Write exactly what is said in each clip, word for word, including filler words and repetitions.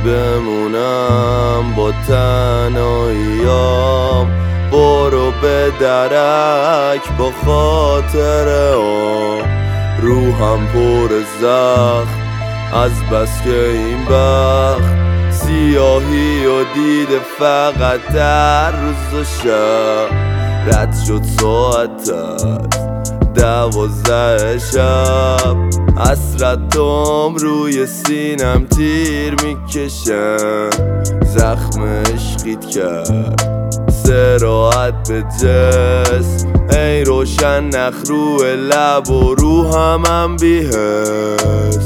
بمونم با تنهاییام، برو به درک با خاطرهام. روحم پر زخم از بس که این بخت سیاهی و دیده فقط در روز و شب. رد شد ساعتت دوازده شب، حسرتم روی سینم تیر میکشن. زخم عشقیت کرد سراحت به جسم، ای روشن نخ روی لب و روحم هم بی‌حس.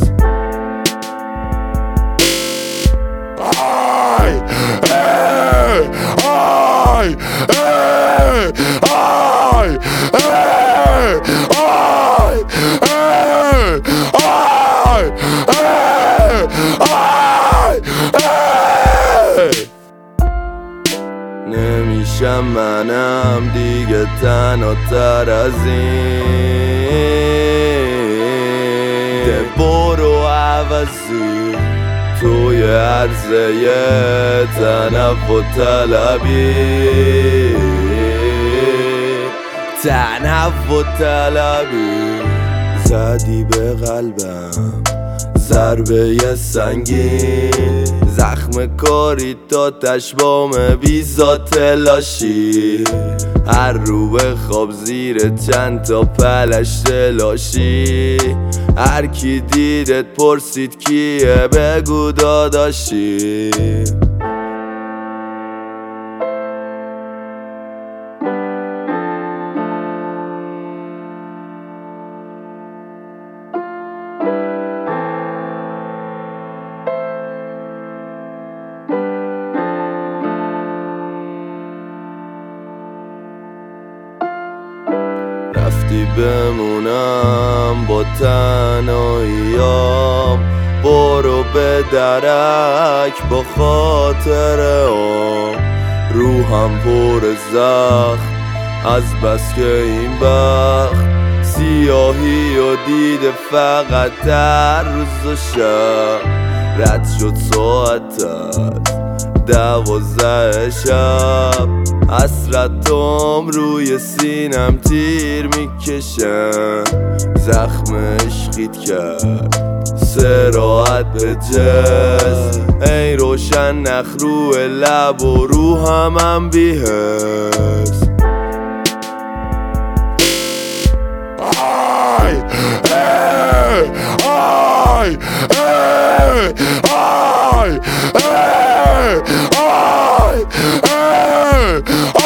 آی ای آی ای آی ای آی ای آی آی آی. نمیشم منم دیگه تنها تر از این، ده برو عوضی توی عرضه تنوع طلبی. تنوع طلبی زدی به قلبم ضربه سنگین، زخم کاری تا تشبام بی ذات لاشی. هر رو به خواب زیر چند تا پلشت لاشی، هر کی دیدت پرسید کیه بگو داداشی. رفتی بمونم با تنهاییام، برو به درک با خاطرهام. روحم پر زخم از بس که این بخت سیاهی و دیده فقط در روز و شب. رد شد ساعتت دوازده شب، حسرتم روی سینم تیر میکشن. زخم عشقیت کرد سراحت به جسم، ای روشن نخ روی لب و روحم هم بی‌حس. آی ای آی ای آی ای آی ای